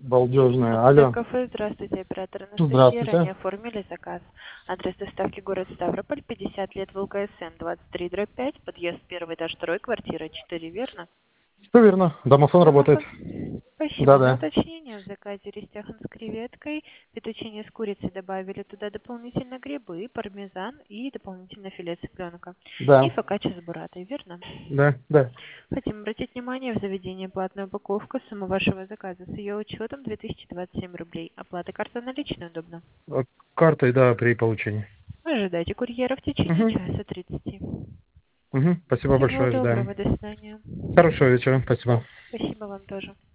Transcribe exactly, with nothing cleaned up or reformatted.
Балдежная. Автозак Алло. кафе, здравствуйте, оператор Анастасия. Ранее Здравствуйте. оформили заказ. Адрес доставки город Ставрополь, пятьдесят лет ВЛКСМ, двадцать три дробь пять, подъезд первый, этаж второй, квартира четыре, верно? Все верно. Домофон работает. Домофон. Спасибо за Да-да. уточнение. В заказе рестяхан с креветкой, петучине с курицей добавили туда дополнительно грибы, пармезан и дополнительно филе цыпленка. И Да. фокаччо с буратой, верно? Да. Да. Хотим обратить внимание, в заведении платная упаковка, сумма вашего заказа с ее учетом две тысячи двадцать семь рублей. Оплата карта наличная удобно. Вот картой, да, при получении. Ожидайте курьера в течение Угу. часа тридцати. Угу. Спасибо Всего большое, ожидаем. доброго, до свидания. Хорошего вечера. Спасибо. Спасибо вам тоже.